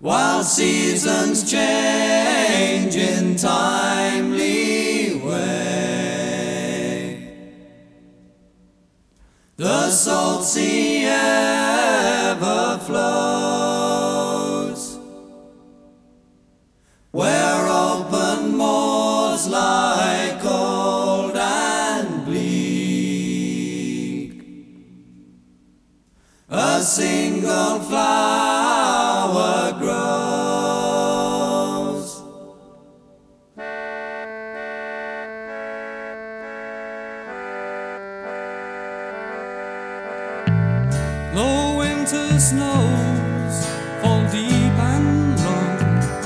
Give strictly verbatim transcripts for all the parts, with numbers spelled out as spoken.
while seasons change in timely way. The salt sea ever flows, where open moors lie cold and bleak. A single flower grows. The winter snows fall deep and long.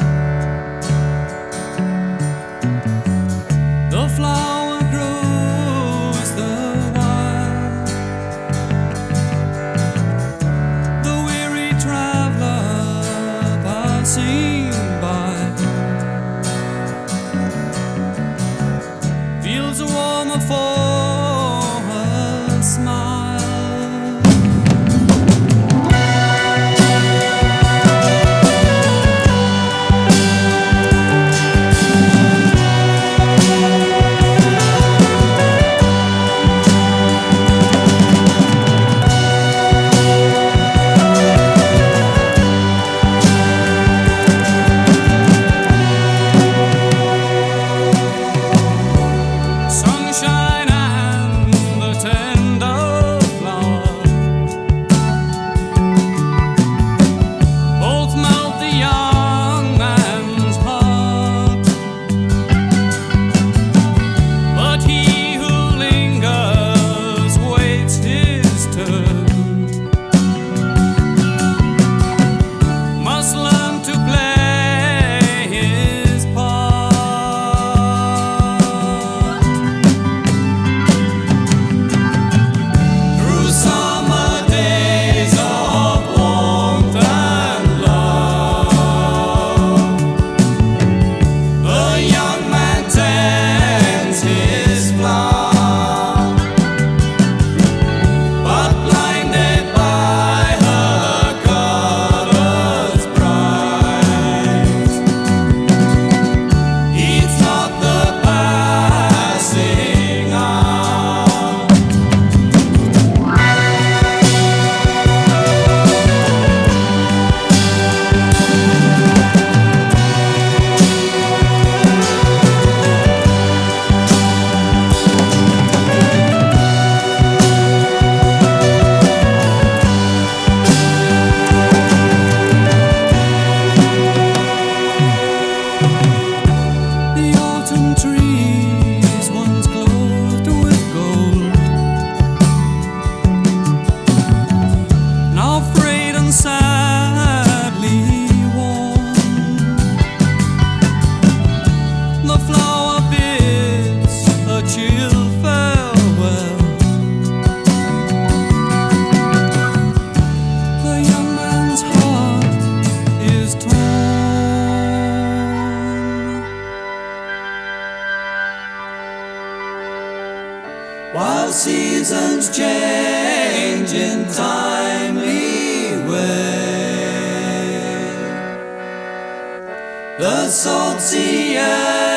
The flower grows the while. The weary traveler passing by feels a warmer for her smile. Sunshine and the tender flower both melt the young man's heart, but he who lingers waits his turn, must learn to play his part. Through summer days of warmth and love, the young man tends his flower, but blinded by her colors bright, heeds not the passing hour. The autumn trees once glowed with gold, now frayed and sadly worn. The flower bids a chill farewell. The young man's heart is torn. While seasons change in timely way, the salt sea